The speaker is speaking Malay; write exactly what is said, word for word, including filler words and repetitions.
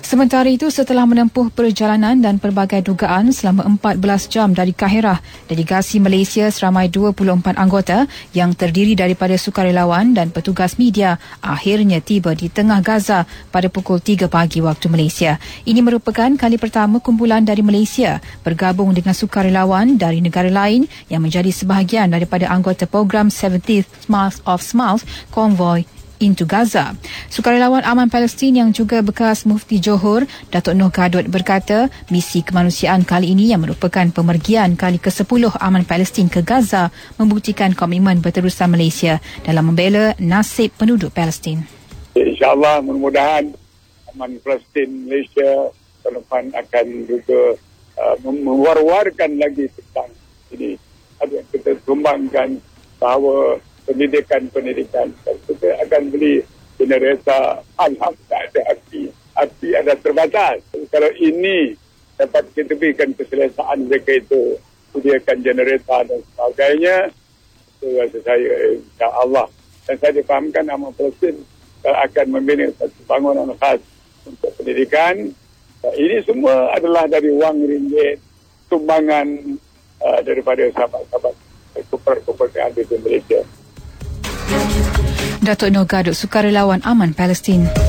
Sementara itu, setelah menempuh perjalanan dan pelbagai dugaan selama empat belas jam dari Kahirah, delegasi Malaysia seramai dua puluh empat anggota yang terdiri daripada sukarelawan dan petugas media akhirnya tiba di tengah Gaza pada pukul tiga pagi waktu Malaysia. Ini merupakan kali pertama kumpulan dari Malaysia bergabung dengan sukarelawan dari negara lain yang menjadi sebahagian daripada anggota program seventeenth Smiles of Smiles Convoy into Gaza. Sukarelawan Aman Palestin yang juga bekas Mufti Johor, Datuk Noh Gadot berkata, misi kemanusiaan kali ini yang merupakan pemergian kali kesepuluh Aman Palestin ke Gaza membuktikan komitmen berterusan Malaysia dalam membela nasib penduduk Palestin. InsyaAllah mudah-mudahan Aman Palestin Malaysia ke depan akan juga uh, mewar-warkan lagi tentang ini. Ada yang kita sumbangkan bahawa pendidikan-pendidikan kita akan beli generator. Alhamdulillah ada api. Api ada terbatas. Kalau ini dapat kita berikan keselesaan mereka itu, sediakan generator dan sebagainya, itu rasa saya insya-Allah. Dan saya difahamkan Aman Palestin akan membina satu bangunan khas untuk pendidikan. Ini semua adalah dari wang ringgit, sumbangan uh, daripada sahabat-sahabat kupar-kupar yang ada di Malaysia. Datuk Noh Gadot, sukarelawan Aman Palestin.